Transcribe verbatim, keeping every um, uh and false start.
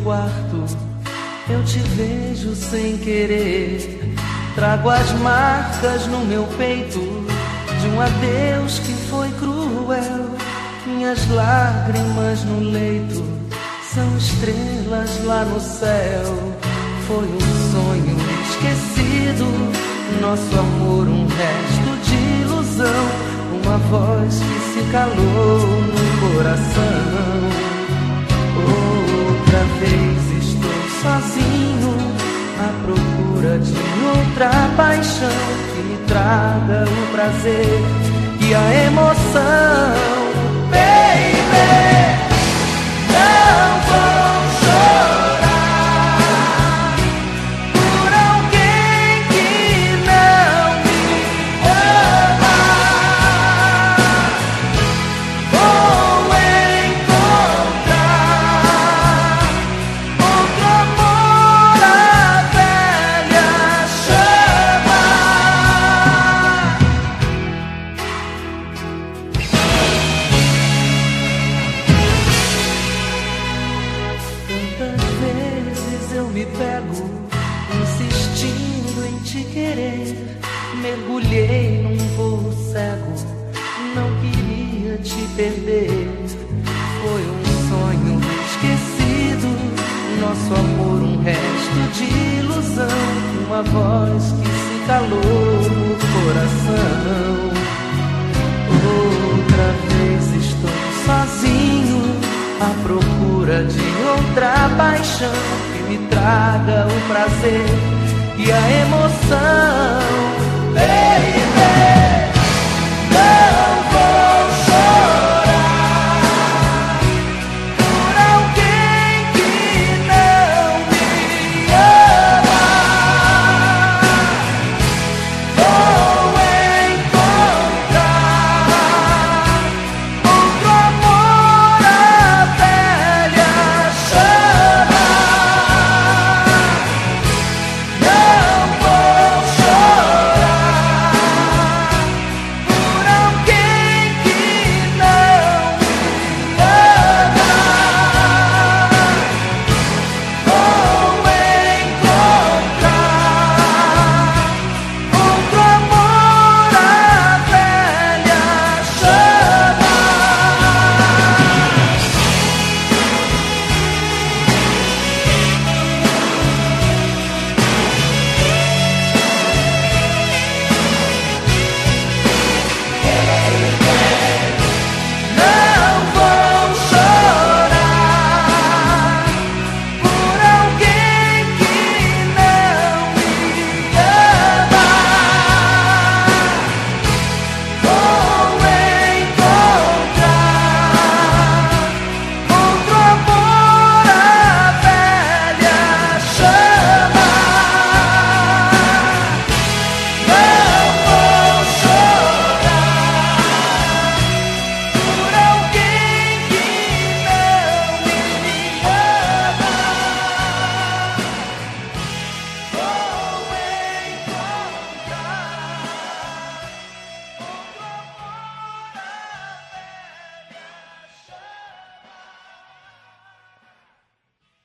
quarto eu te vejo sem querer. Trago as marcas no meu peito de um adeus que foi cruel. Minhas lágrimas no leito são estrelas lá no céu. Foi um sonho esquecido, nosso amor um resto de ilusão, uma voz que se calou no coração. Outra vez estou sozinho à procura de outra paixão que me traga o prazer e a emoção. Baby, não vou chorar por alguém que não me ama. Vou encontrar outro amor, a velha chama. Tantas vezes eu me pego insistindo em te querer. Mergulhei num voo cego, não queria te perder. Foi um sonho esquecido, nosso amor um resto de ilusão, uma voz que se calou no coração. Outra vez estou sozinho à procura de outra paixão que me traga o prazer e a emoção. Baby, não